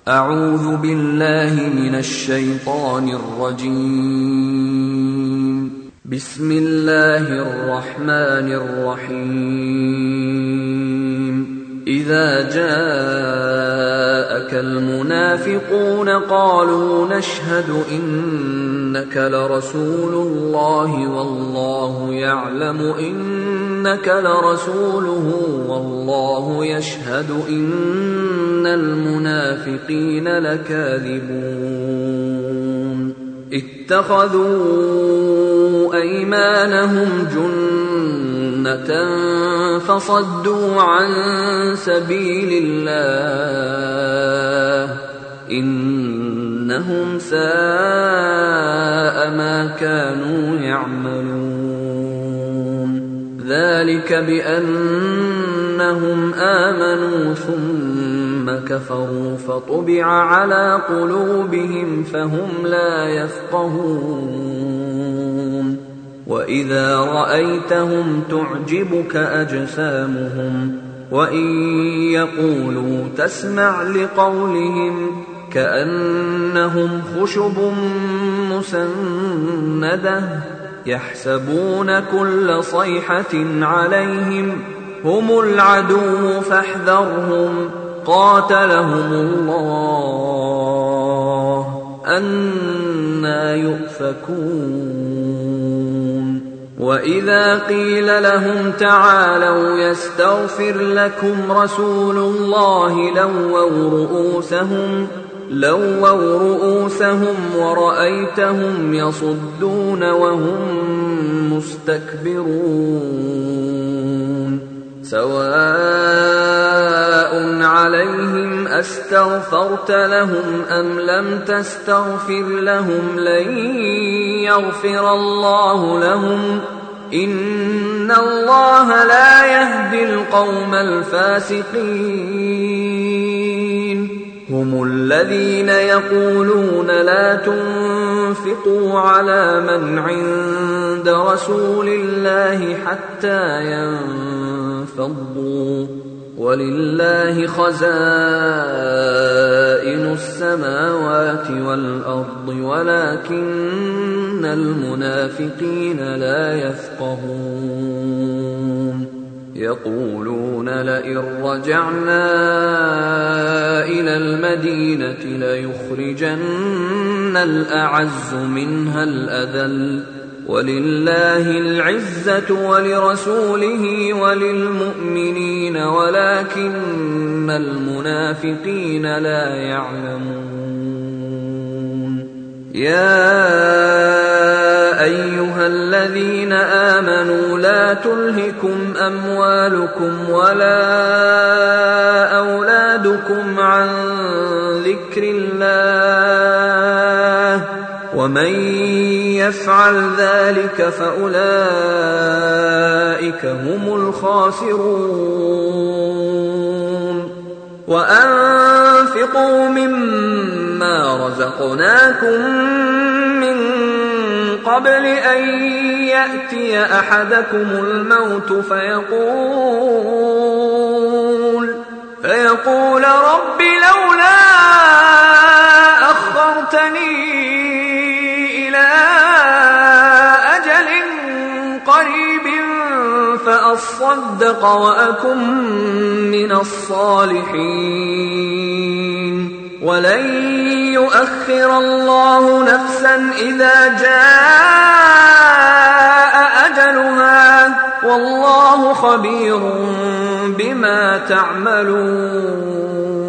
أعوذ بالله من الشيطان الرجيم. بسم الله الرحمن الرحيم. إذا جاءك المنافقون قالوا نشهد إنك لرسول الله والله يعلم إنك لرسوله والله يشهد إن المنافقين لكاذبون. اتخذوا أيمانهم جنة فصدوا عن سبيل الله إنهم ساء ما كانوا يعملون. ذلك بأنهم آمنوا ثم كفروا فطبع على قلوبهم فهم لا يفقهون. وإذا رأيتهم تعجبك أجسامهم وإن يقولوا تسمع لقولهم كأنهم خشب مسندة يحسبون كل صيحة عليهم هم العدو فاحذرهم قاتلهم الله أنى يؤفكون. وإذا قيل لهم تعالوا يستغفر لكم رسول الله لووا رؤوسهم ورأيتهم يصدون وهم مستكبرون. سواء عليهم أستغفرت لهم أم لم تستغفر لهم لن يغفر الله لهم إن الله لا يهدي القوم الفاسقين. هم الذين يقولون لا تنفقوا على من عند رسول الله حتى ينفضوا ولله خزائن السماوات والأرض ولكن المنافقين لا يفقهون. يقولون لئن رجعنا إلى المدينة ليخرجن الأعز منها الأذل ولله العزة ولرسوله وللمؤمنين ولكن المنافقين لا يعلمون. يا أيها الذين آمنوا لا تلهكم أموالكم ولا أولادكم عن ذكر الله ومن يفعل ذلك فأولئك هم الخاسرون. وأنفقوا مما رزقناكم من قبل أن يأتي أحدكم الموت فيقول رب لولا أخرتني إلى أجل قريب فأصدق وأكن من الصالحين ولن يؤخر الله نفسا إذا جاء أجلها والله خبير بما تعملون.